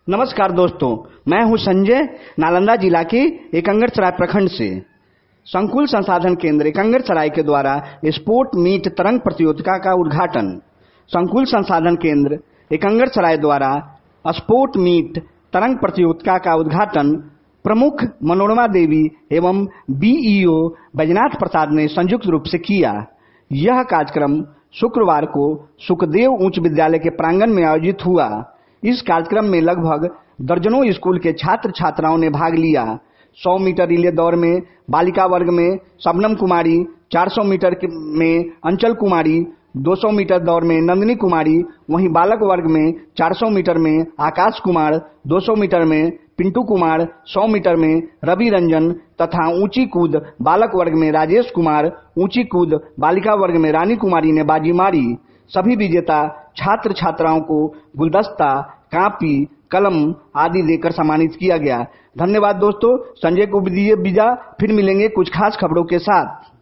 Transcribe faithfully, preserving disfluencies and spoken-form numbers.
नमस्कार दोस्तों, मैं हूं संजय, नालंदा जिला के एकंगरसराय प्रखंड से। संकुल संसाधन केंद्र एकंगरसराय के द्वारा स्पोर्ट मीट तरंग प्रतियोगिता का उद्घाटन। संकुल संसाधन केंद्र एकंगरसराय द्वारा स्पोर्ट मीट तरंग प्रतियोगिता का उद्घाटन प्रमुख मनोरमा देवी एवं बीईओ बैजनाथ प्रसाद ने संयुक्त रूप से किया। यह कार्यक्रम शुक्रवार को सुखदेव उच्च विद्यालय के प्रांगण में आयोजित हुआ। इस कार्यक्रम में लगभग दर्जनों स्कूल के छात्र छात्राओं ने भाग लिया। सौ मीटर रिले दौड़ में बालिका वर्ग में शबनम कुमारी, चार सौ मीटर में अंचल कुमारी, दो सौ मीटर दौड़ में नंदिनी कुमारी, वहीं बालक वर्ग में चार सौ मीटर में आकाश कुमार, दो सौ मीटर में पिंटू कुमार, सौ मीटर में रवि रंजन तथा ऊंची कूद बालक वर्ग में राजेश कुमार, ऊंची कूद बालिका वर्ग में रानी कुमारी ने बाजी मारी। सभी विजेता छात्र छात्राओं को गुलदस्ता, कापी, कलम आदि देकर सम्मानित किया गया। धन्यवाद दोस्तों। संजय को दीजिए विदा, फिर मिलेंगे कुछ खास खबरों के साथ।